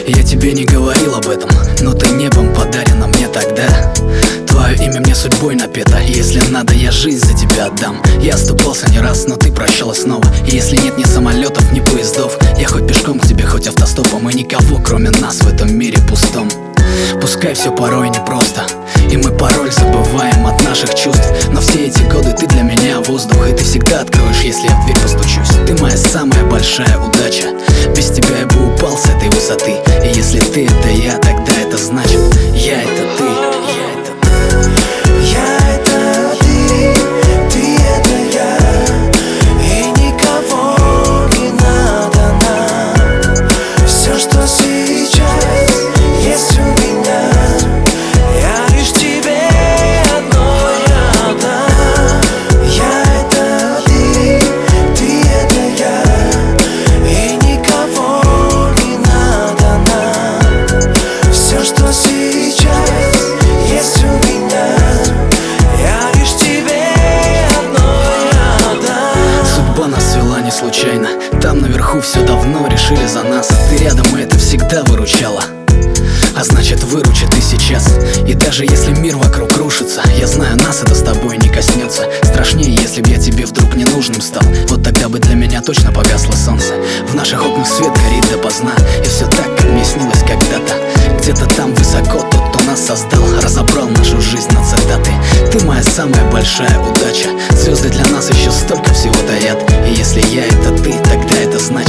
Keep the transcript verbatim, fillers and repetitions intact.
Я тебе не говорил об этом, но ты небом подарена мне тогда. Твое имя мне судьбой напето, и если надо, я жизнь за тебя отдам. Я оступался не раз, но ты прощала снова. И если нет ни самолетов, ни поездов, я хоть пешком к тебе, хоть автостопом. И никого, кроме нас, в этом мире пустом. Пускай все порой непросто, и мы пароль забываем от наших чувств, но все эти годы ты для меня воздух, и ты всегда откроешь, если я в дверь постучусь. Ты моя самая большая удача, без тебя я бы упал с этой высоты. И если ты это я, тогда это значит я это ты, я это ты. Я это ты, ты это я, и никого не надо нам. Все, что сейчас есть у меня, я лишь тебе одной отдам. Я это ты, ты это я, и никого не надо нам. Все, что сейчас есть у меня, я лишь тебе одной отдам. Судьба нас свела не случайно, там наверху все давно решили за нас. Ты рядом, и это всегда выручало, а значит выручит и сейчас. И даже если мир вокруг рушится, я знаю, нас это с тобой не коснется. Страшнее, если б я тебе вдруг ненужным стал, вот тогда бы для меня точно погасло солнце. В наших окнах свет горит допоздна, и все так, как мне снилось когда-то. Где-то там высоко тот, кто нас создал, разобрал нашу жизнь на цитаты. Ты моя самая большая удача, звезды для нас еще столько всего таят. И если я это ты, тогда это значит